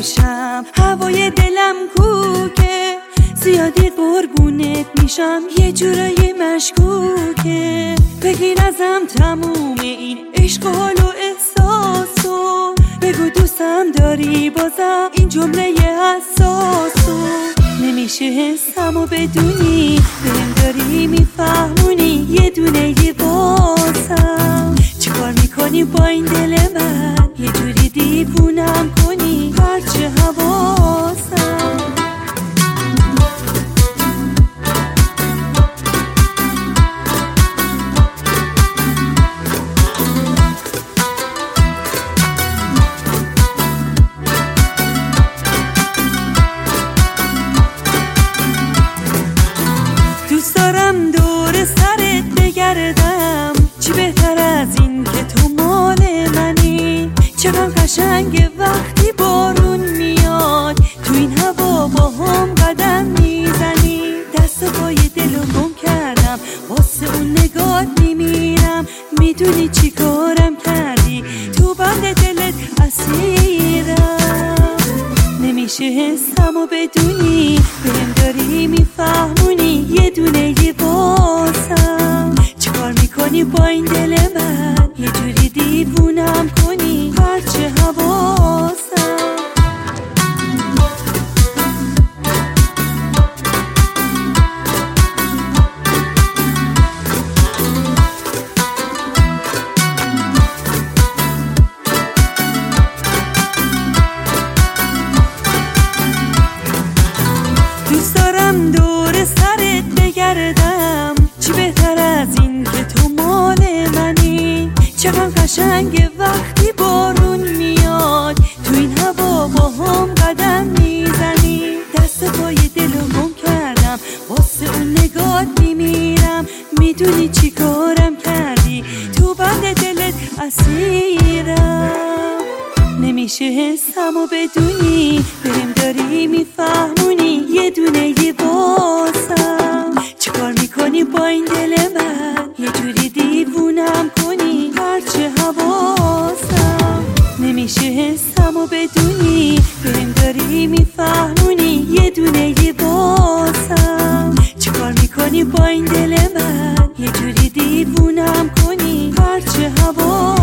میشم، هوای دلم کوکه، زیادی قربونت میشم، یه جورایی مشکوکه. بگیر ازم تموم این عشق و حال و احساسو، بگو دوستم داری بازم این جمله حساسو. نمیشه حسمو بدونی، بهم داری میفهمونی، یه دونه یه بازم. چیکار میکنی با این دل من، یه جوری دیوونم کنی، هرچه حواسم. دوست دارم دور سرت بگردم، چی بهتر از این که تو مال منی. چقدر قشنگه وقتی بارون میاد، تو این هوا با هم قدم میزنی. دست و پای دلو گم کردم، واسه اون نگات میمیرم. میدونی چی کارم کردی، تو بند دلت اسیرم. نمیشه حسمو بدونی، بهم داری میفهمونی، یه دونه یه بازم. چیکار میکنی با این دل من، یه جوری دیوونم کنی، هرچه حواسم. دوست دارم دور سرت بگردم، چی بهتر از این که تو مال منی. چقدر قشنگه وقتی بارون میاد، تو این هوا با هم قدم میزنی. دست پای دلو گم کردم، واسه اون نگات میمیرم. میدونی چی کارم کردی، تو بند دلت اسیرم. نمیشه حسمو بدونی، بهم داری میفهمونی، یه دونه یه بازم. چیکار میکنی با این دل من، یه جوری دیوونم کنی، هرچه حواسم. نمیشه حسمو بدونی، بهم داری میفهمونی، یه دونه یه بازم. چیکار میکنی با این دل من، یه جوری دیوونم کنی، هرچه حواسم.